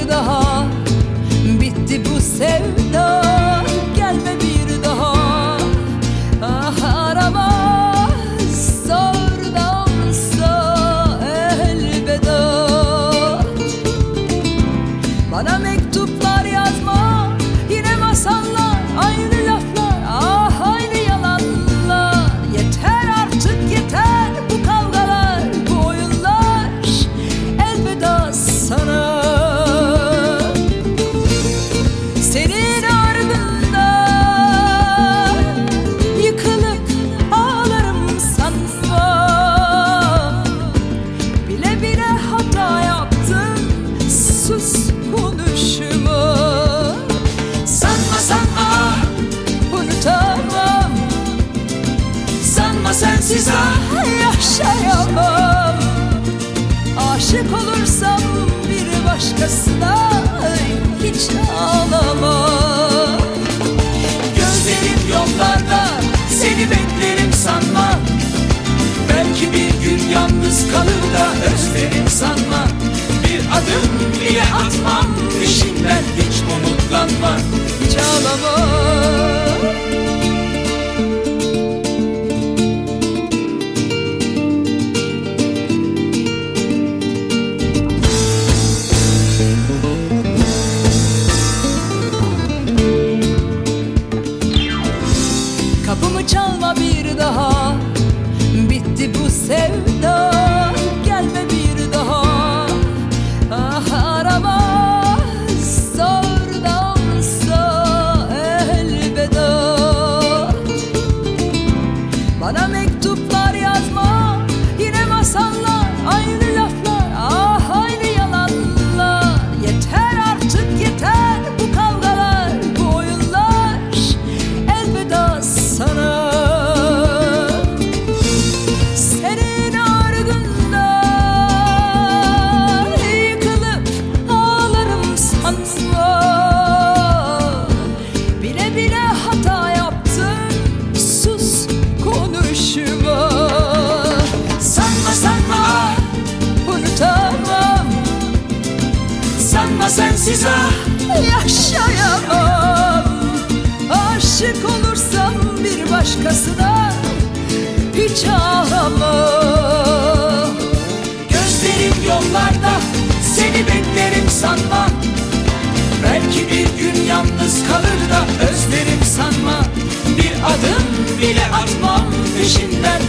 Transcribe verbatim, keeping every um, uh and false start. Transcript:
bir daha, bitti bu sevda, gelme bir daha. Ah arama, zordansa elveda. Bana mektuplar yazma, yine masallar, aynı laflar, ah aynı yalanlar. Yeter artık yeter bu kavgalar, bu oyunlar, elveda sana. Senin ardından yıkılıp ağlarım sanma. Bile bile hata yaptın, sus konuşma. Sanma sanma unutamam, sanma sensiz ah yaşayamam. Aşık olursam bir başkasına hiç ağlamam. Gözlerim yollarda, seni beklerim sanma. Belki bir gün yalnız kalır da özlerim sanma. Bir adım bile atmam peşinden, hiç umutlanma, hiç ağlama. Kapımı çalma bir daha, bitti bu sevda, gelme bir daha. Ah arama, zordansa elveda. Bana mektuplar yazma, yine masallar, aynı laflar, ah aynı yalanlar. Yeter artık yeter bu kavgalar, bu oyunlar, elveda sana. Senin ardından yıkılıp ağlarım sanma. Bile bile hata yaptın, sus konuşma. Sanma sanma unutamam, sanma sensiz ah yaşayamam. Aşık olursam bir başkasına hiç ağlamam. Gözlerim yollarda, seni beklerim sanma. Belki bir gün yalnız kalır da özlerim sanma. Bir adım bile atmam peşinden,